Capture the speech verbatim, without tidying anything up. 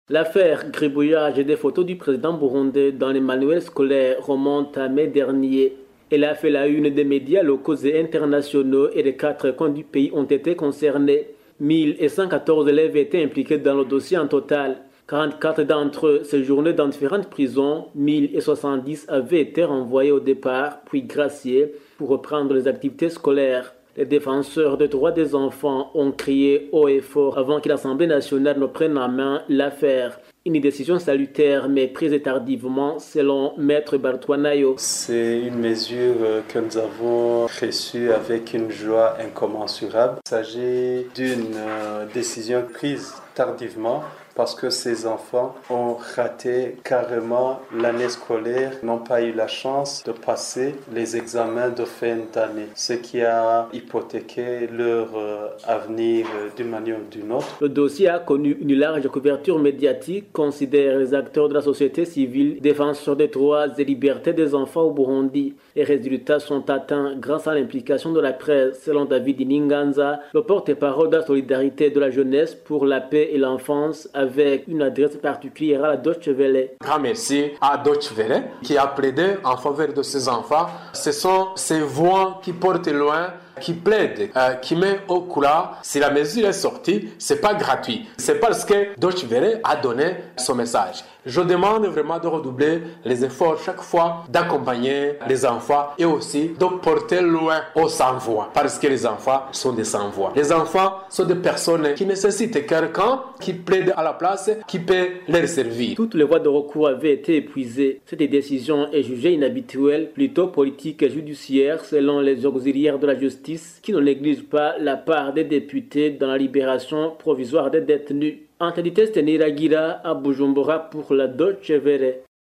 L'affaire gribouillage des photos du président burundais dans les manuels scolaires remonte à mai dernier. Elle a fait la une des médias locaux et internationaux et les quatre coins du pays ont été concernés. mille cent quatorze élèves étaient impliqués dans le dossier en total. quarante-quatre d'entre eux séjournaient dans différentes prisons. mille soixante-dix avaient été renvoyés au départ, puis graciés pour reprendre les activités scolaires. Les défenseurs des droits des enfants ont crié haut et fort avant que l'Assemblée nationale ne prenne en main l'affaire. Une décision salutaire mais prise tardivement selon Maître Bartouanayo. C'est une mesure que nous avons reçue avec une joie incommensurable. Il s'agit d'une décision prise tardivement parce que ces enfants ont raté carrément l'année scolaire, n'ont pas eu la chance de passer les examens de fin d'année, ce qui a hypothéqué leur avenir d'une manière ou d'une autre. Le dossier a connu une large couverture médiatique, considèrent les acteurs de la société civile, défenseurs des droits et libertés des enfants au Burundi. Les résultats sont atteints grâce à l'implication de la presse, selon David Ninganza, le porte-parole de la solidarité de la jeunesse pour la paix et l'enfance, avec une adresse particulière à la Deutsche Welle. Grand merci à Deutsche Welle qui a plaidé en faveur de ces enfants. Ce sont ces voix qui portent loin, qui plaident, euh, qui mettent au courant. Si la mesure est sortie, c'est pas gratuit. C'est parce que Deutsche Welle a donné son message. Je demande vraiment de redoubler les efforts chaque fois d'accompagner les enfants et aussi de porter loin aux sans-voix. Parce que les enfants sont des sans-voix. Les enfants sont des personnes qui nécessitent quelqu'un qui plaide à la place, qui peut leur servir. Toutes les voies de recours avaient été épuisées. Cette décision est jugée inhabituelle, plutôt politique et judiciaire, selon les auxiliaires de la justice, qui ne négligent pas la part des députés dans la libération provisoire des détenus. Antedites Teniragira à Bujumbura pour la Deutsche Welle.